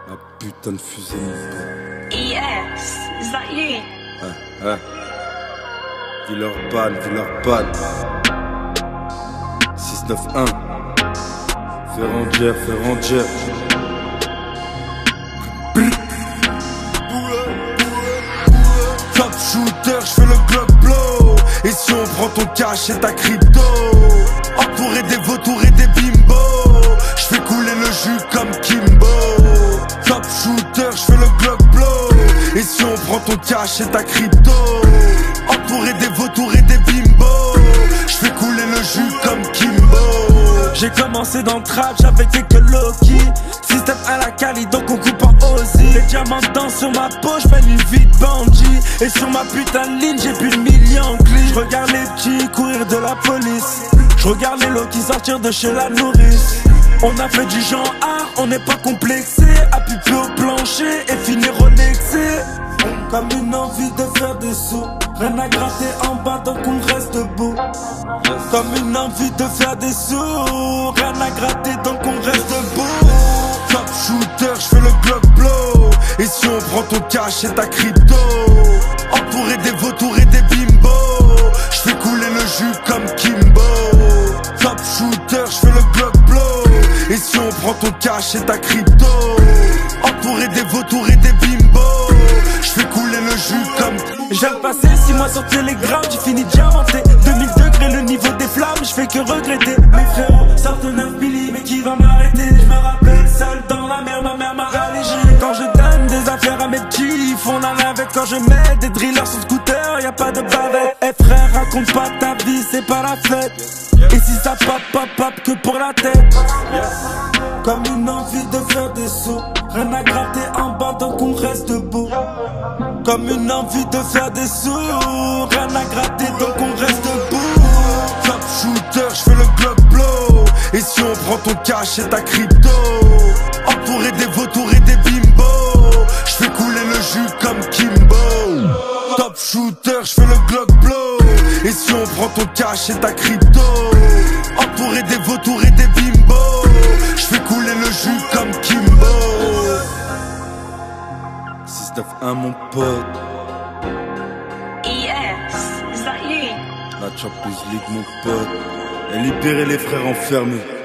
La putain de fusée, mon pote. Yes, is that you? Villeurbanne. 691. Ferrandière. Top shooter, j'fais le Glock blow. Et si on prend ton cash et ta crypto, entouré des vautours et des bimbos, j'fais couler le jus comme Kimbo. Top shooter, j'fais le Glock blow. Et si on prend ton cash et ta crypto, entouré des vautours et des bimbos, j'fais couler le jus comme Kimbo. J'ai commencé dans le trap, j'avais quelques Loki. Système à la Cali, donc on coupe en Ozzy. Les diamants dansent sur ma peau, j'mène une vie de bandit. Et sur ma putain de ligne, j'ai plus de millions de clics. J'regarde les petits courir de la police. J'regarde les lots qui sortir de chez la nourrice. On a fait du genre art, on n'est pas complexé. À puper au plancher et finir relaxé. Comme une envie de faire des sous. Rien à gratter en bas donc on reste debout. Comme une envie de faire des sous. Rien à gratter donc on reste debout. Top shooter, j'fais le Glock blow. Et si on prend ton cash et ta crypto, entouré des vautours et des bimbos, j'fais couler le jus comme Kimbo. Top shooter, j'fais le Glock blow. Et si on prend ton cash et ta crypto, entouré des vautours et des bimbos, j'fais couler le jus comme Kimbo. J'aime passer 6 mois sur Telegram, j'ai fini diamanté. 2000 degrés le niveau des flammes, j'fais que regretter. Mes frérots sortent 9 milli, mais qui va m'arrêter? J'me rappelle seul dans la mer, ma mère m'a allégé. Quand je donne des affaires à mes petits, ils font la navette. Quand je mets des drillers sur scooter, y'a pas de bavette. Eh frère, raconte pas ta vie, c'est pas la fête. Et si ça pop que pour la tête. Comme une envie de faire des sous. Rien à gratter en bas donc on reste debout. Comme une envie de faire des sous. Rien à gratter donc on reste debout. Top shooter, j'fais le Glock blow. Et si on prend ton cash et ta crypto, entouré des vautours et des bimbos, j'fais couler le jus comme Kimbo. Top shooter, j'fais le Glock blow. Et si on prend ton cash et ta crypto, entouré des vautours et des bimbos, j'fais couler le jus comme Kimbo. 691 mon pote. Yes, is that you? La Champions League mon pote. Et libérer les frères enfermés.